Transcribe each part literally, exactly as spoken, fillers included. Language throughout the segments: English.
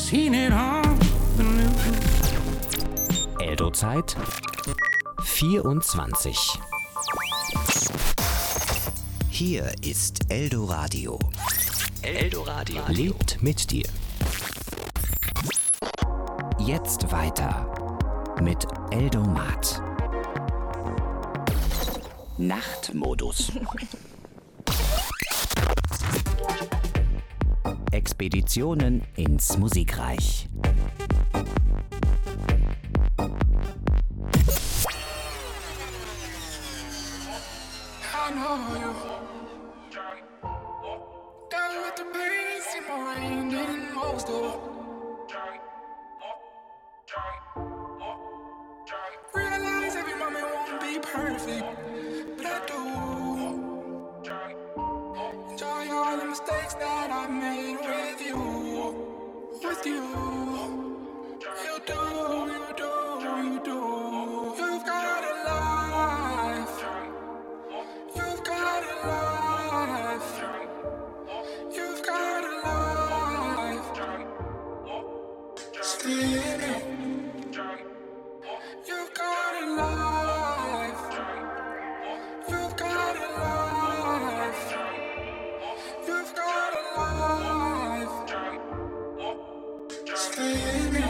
seen it on the news. Eldo-Zeit vierundzwanzig. Hier ist Eldoradio. Eldoradio lebt mit dir. Jetzt weiter mit Eldomat. Nachtmodus. Expeditionen ins Musikreich. I know you. Down with the bass in my rain in most of. Realize every moment won't be perfect, but I do. Enjoy all the mistakes that I made with you, with you. You do, you do, you do. You've got a life. You've got a life. You've got a life. Still, you've got a life. You've got a life. You've got a life. Still.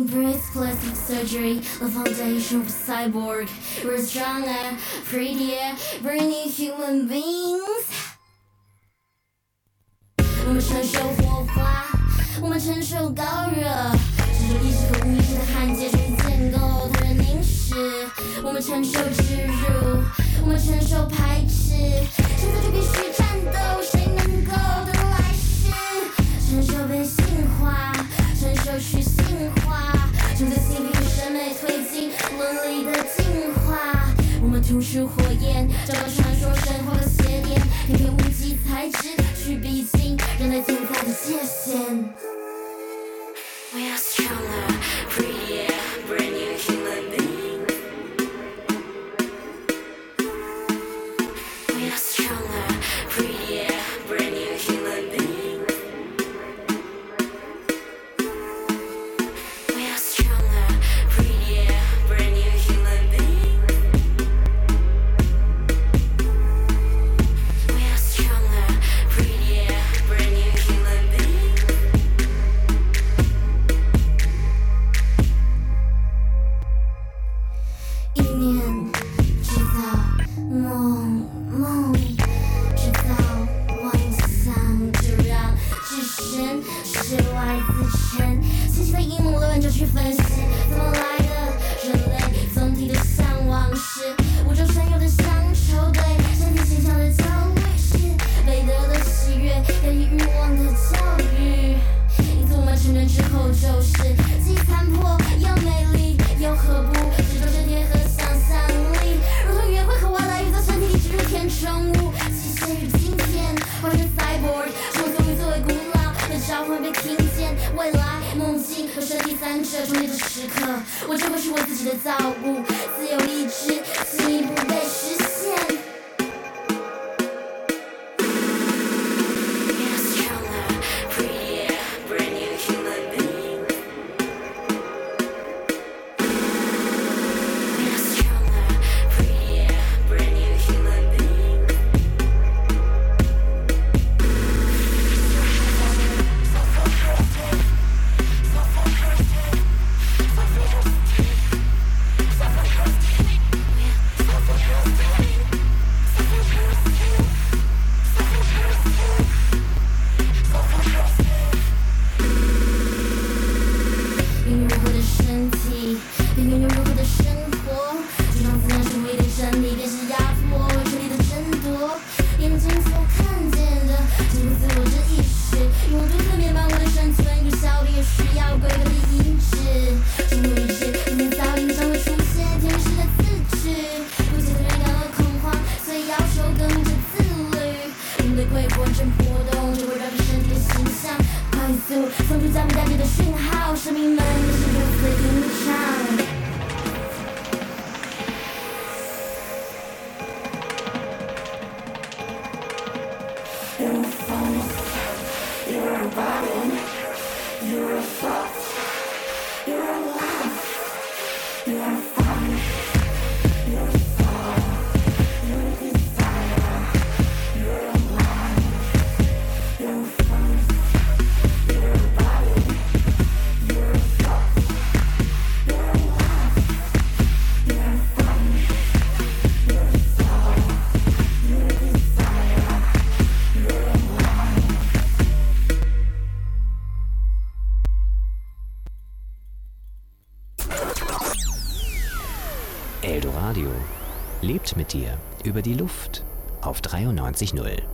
embrace plastic surgery, the foundation of cyborg. We're stronger, prettier, brainy human beings. 我们承受火花，我们承受高热，承受意识和无意识的焊接去建构它的凝视。我们承受植入，我们承受排斥，现在就必须战斗，谁能够得来世？承受被性化，承受去性化，承受性别与审美推进伦理的进化。我们吐出火焰，找到传说神话的邪典，偏偏无机材质去逼近人类存在的界限。We are stronger, prettier, brand new human beings. We are stronger, prettier, brand new human beings. We are stronger, prettier, brand new human beings. We are stronger, prettier, brand new human beings. 一念制造梦，梦制造妄想，就让置身事外自全。清晰的阴谋论就去分析怎么来的，人类总体的向往是宇宙深有的乡愁，对身体形象的焦虑是美德的喜悦，给予欲望的教育。因此我们成人之后就是既残破又美丽，又何不只都是贴合想象力，如同约会和外来宇宙身体里植入填充物，机械与今天化身 cyborg， 创作与作为古老的召唤被听见，未来梦境和身体三者中间的时刻，我就会是我自己的造物，自由意志进一步被实现。 Eldoradio lebt mit dir über die Luft auf dreiundneunzig Komma null.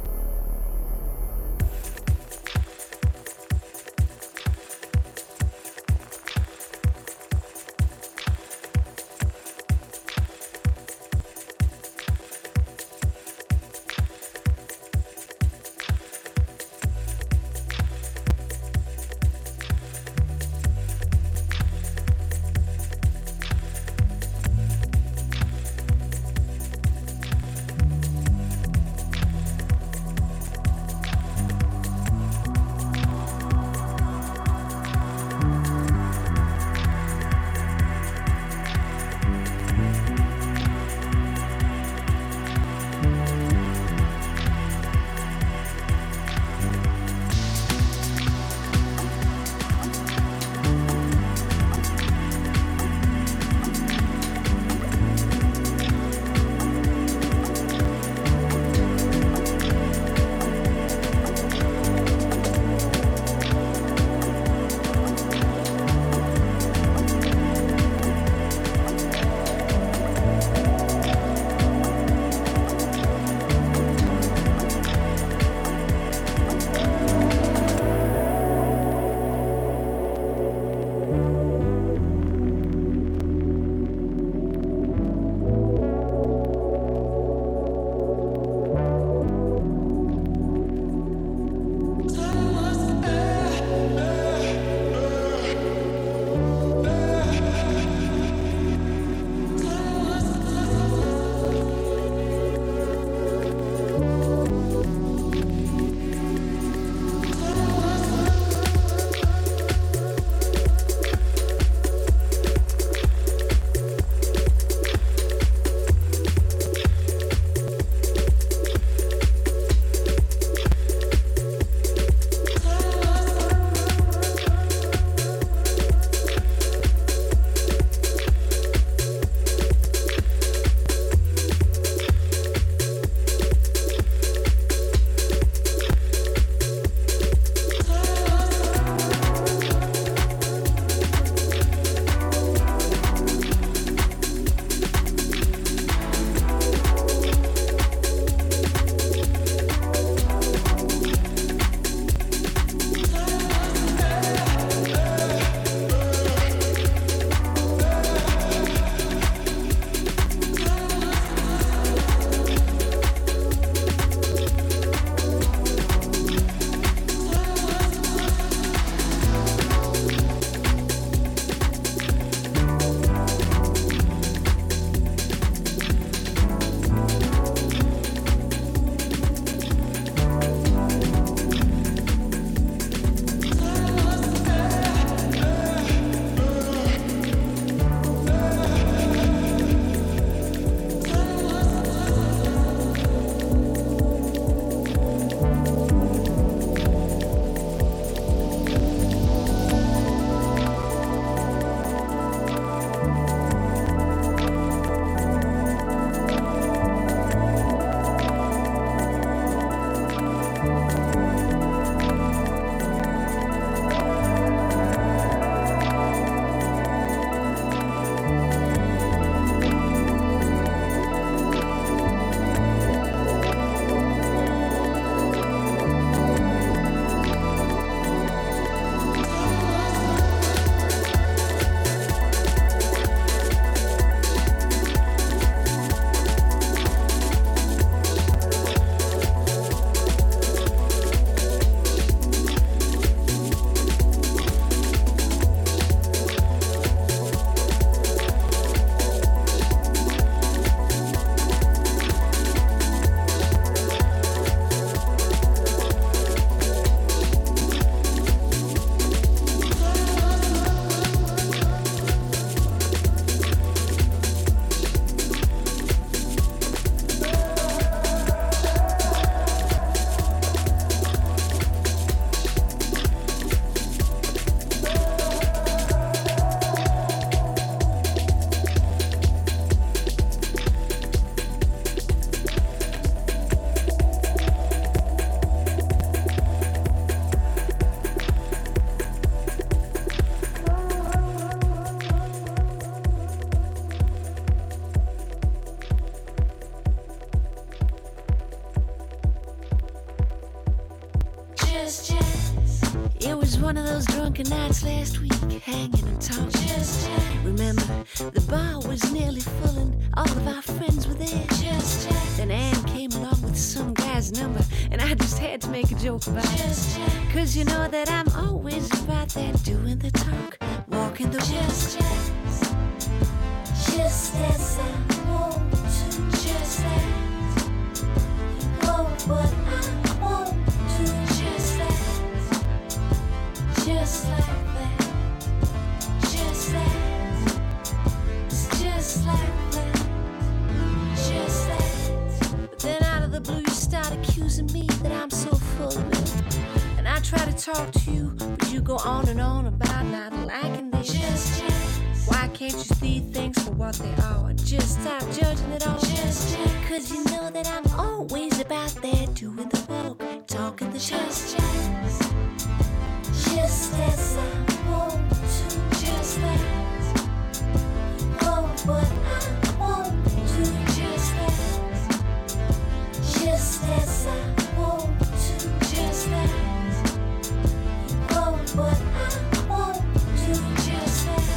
one of those drunken nights last week, hanging and talking. Just chat. Remember, the bar was nearly full and all of our friends were there. Just chat. Then Anne came along with some guy's number, and I just had to make a joke about just it. Chat. Cause you know that I'm always about that doing the talk, walking the just walk. Chat. Just as I want to, just as. Oh, what I want to, just as. Just like that. Just as. It's just like that. Just as. But then out of the blue you start accusing me that I'm so full of it. And I try to talk to you, but you go on and on about not liking this. Just as. Why can't you see things for what they are? Just stop judging it all. Just cause you know that I'm always about there doing the walk, talking the just jazz. Just as I want to, just as. Oh, but I want to, just as. Just as I want to, just as. Oh, but I want to, just as.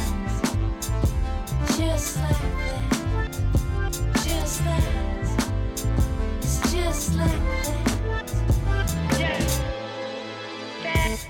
Just like that, just that, it's just like that, just that.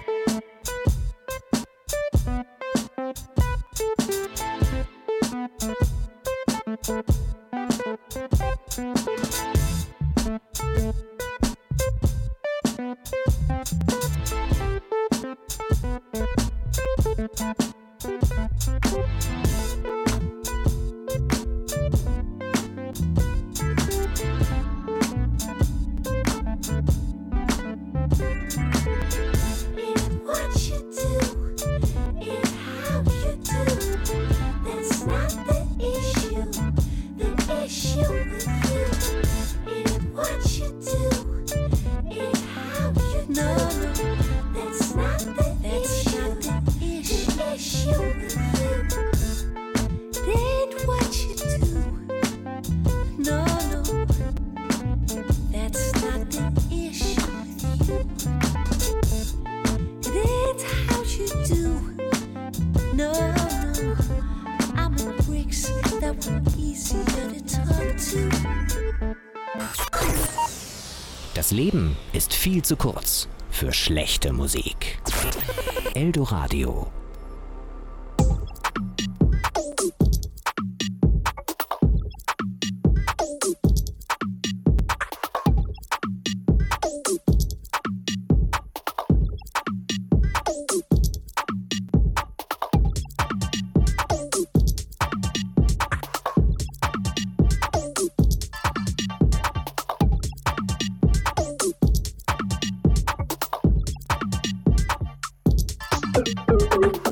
Das Leben ist viel zu kurz für schlechte Musik. Eldoradio. Thank you.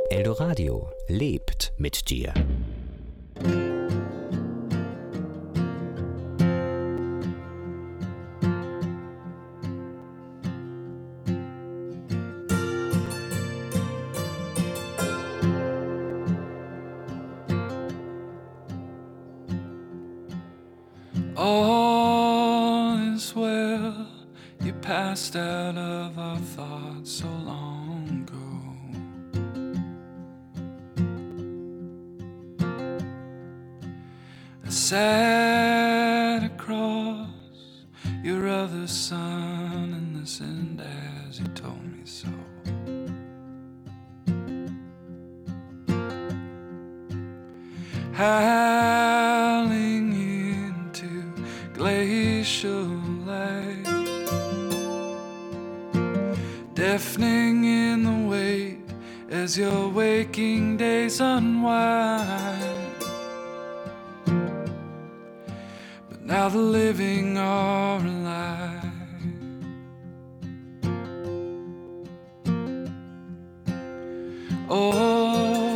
Eldoradio lebt mit dir. All is well, you passed out of our thoughts so long ago. I sat across your other son and listened as you told me so. Howling into glacial light, deafening in the wait as your waking days unwind. But now the living are alive. Oh,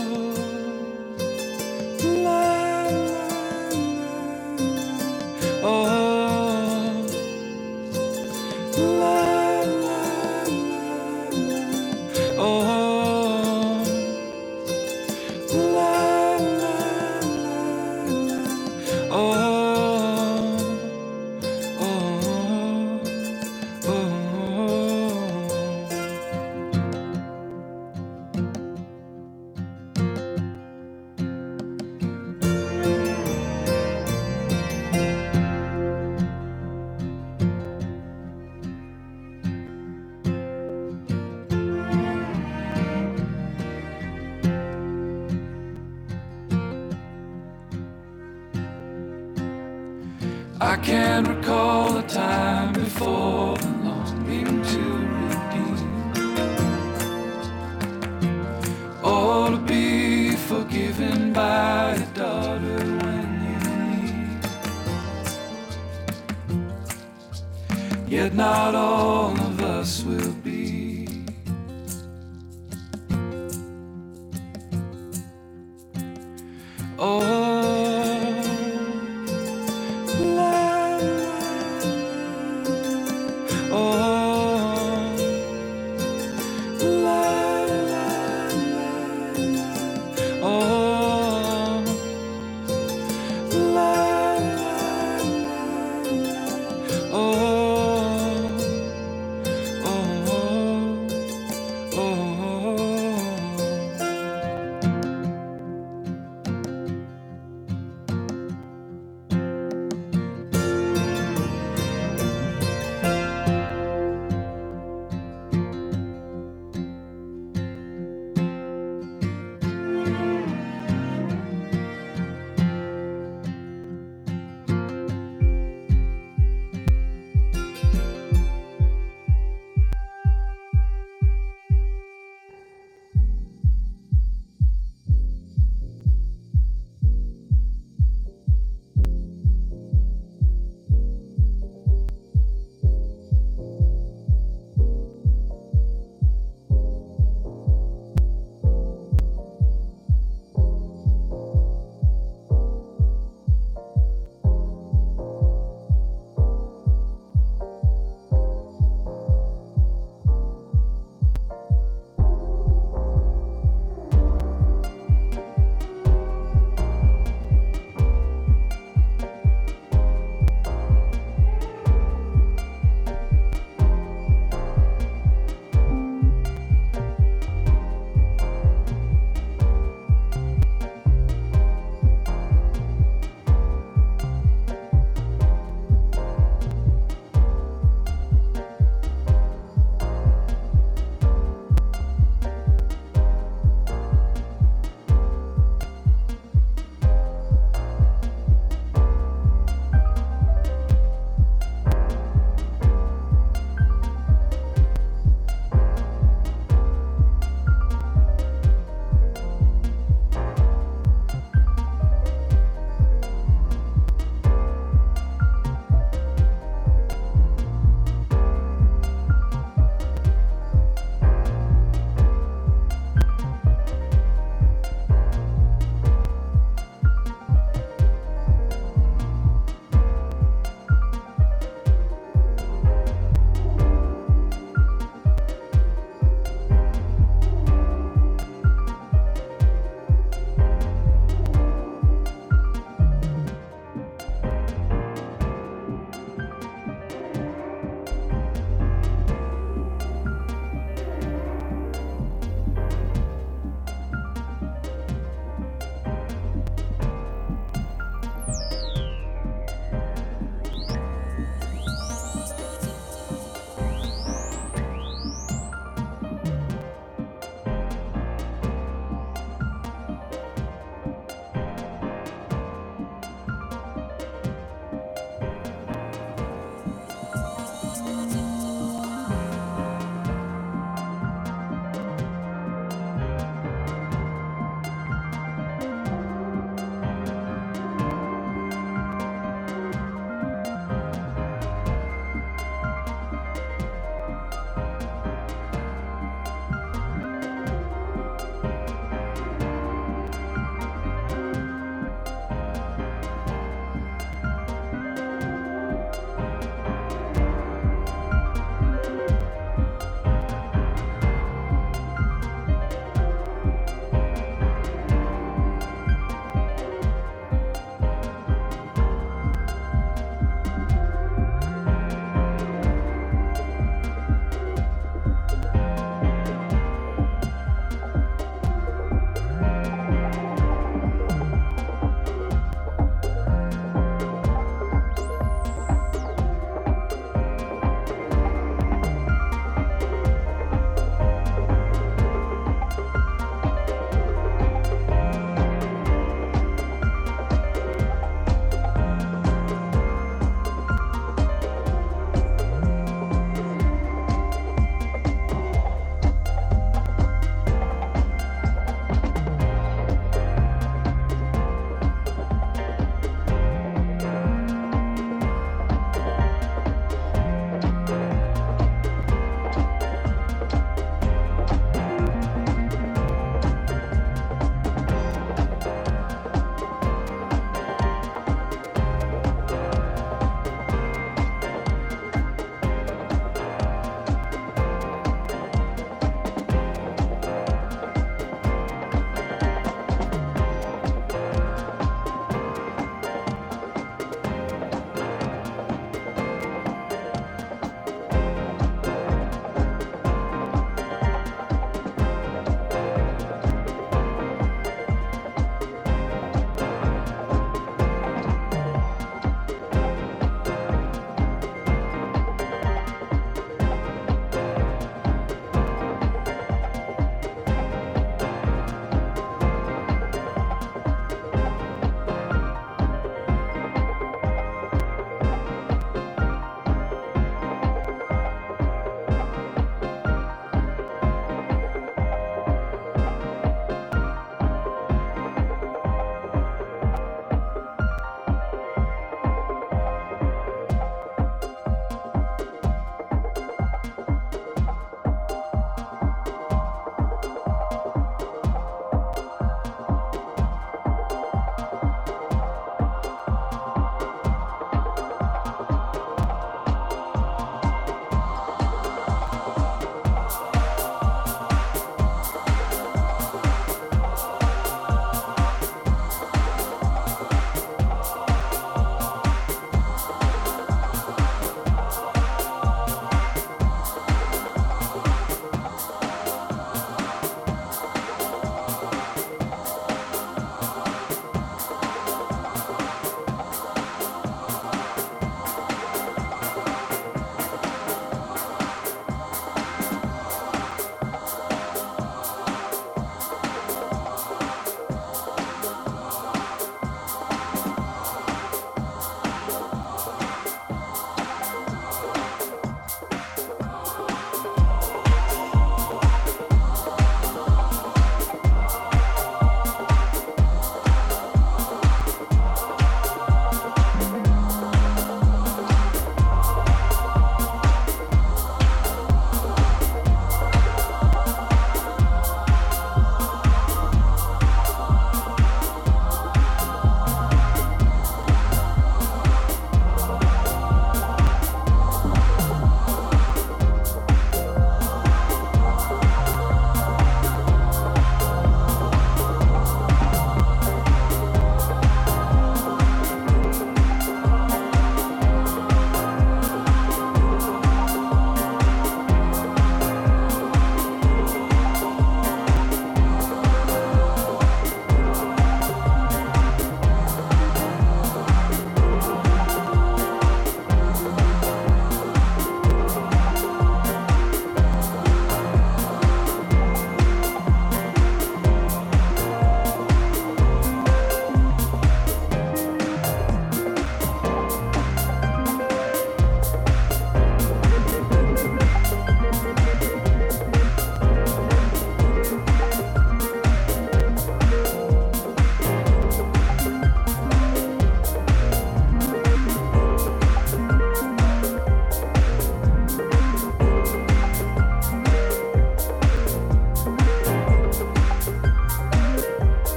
I can't recall a time before the longing to redeem, or to be forgiven by a daughter when you leave. Yet not all of us will be. Oh,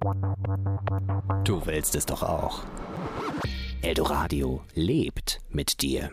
Du willst es doch auch. Eldoradio lebt mit dir.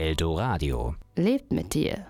Eldoradio. Lebt mit dir.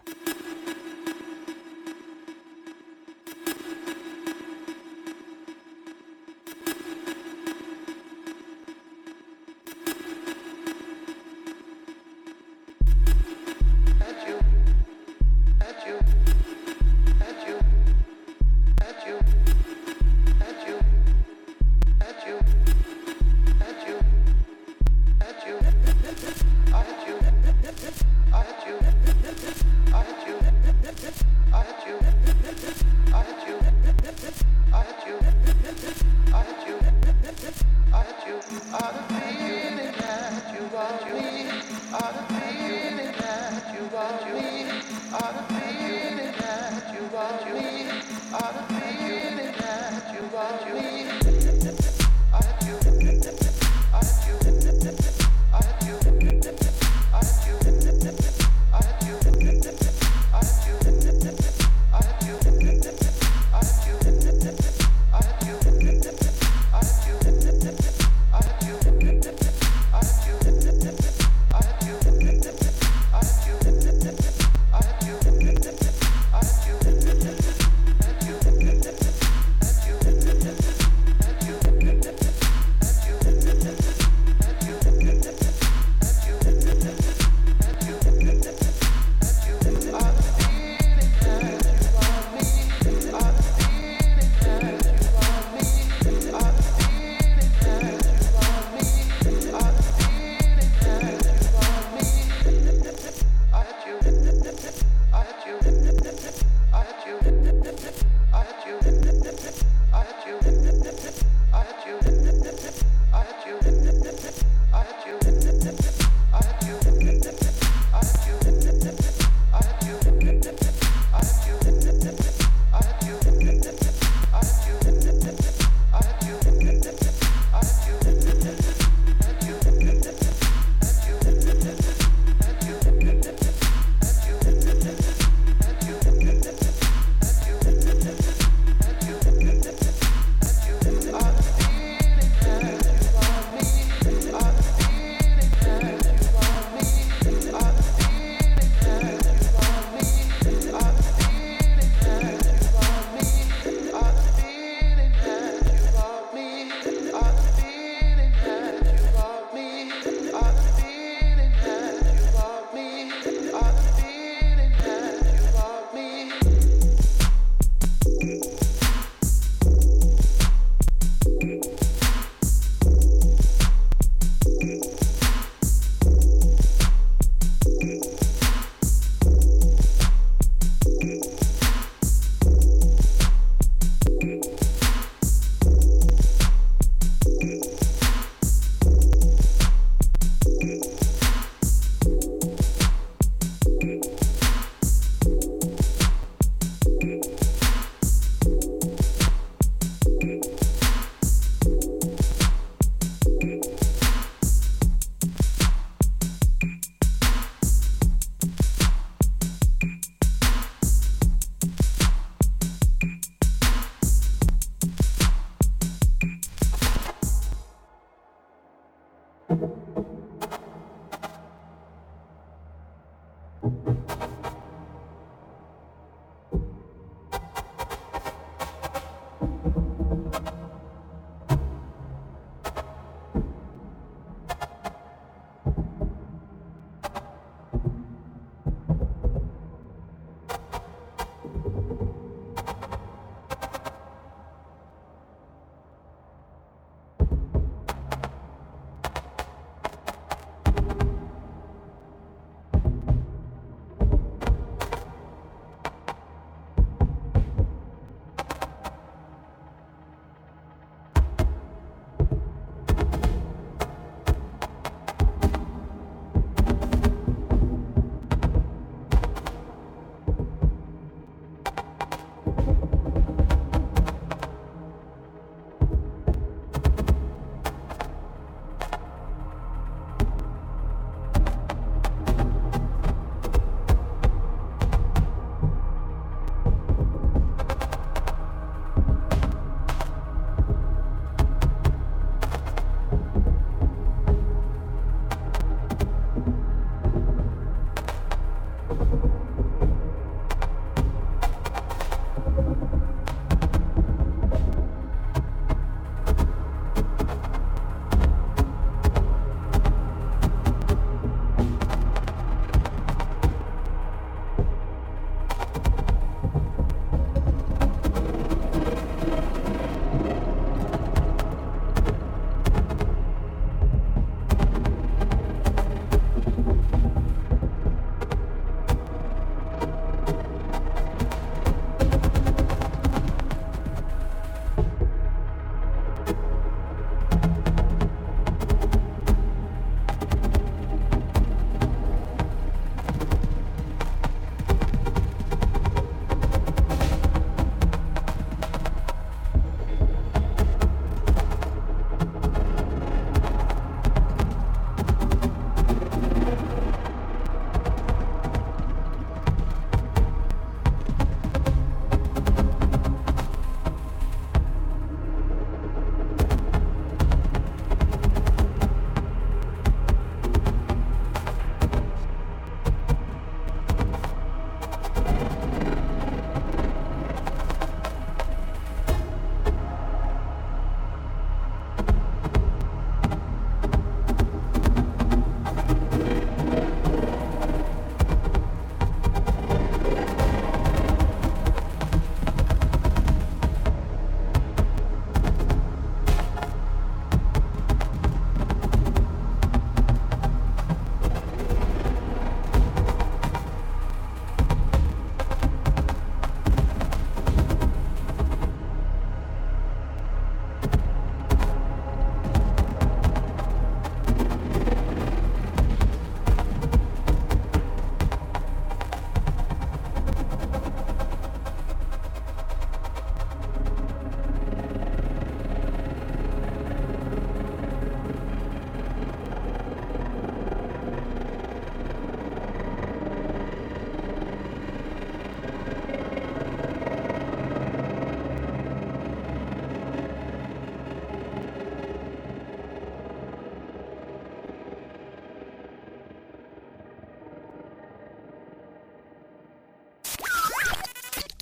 I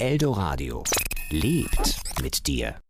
Eldoradio lebt mit dir.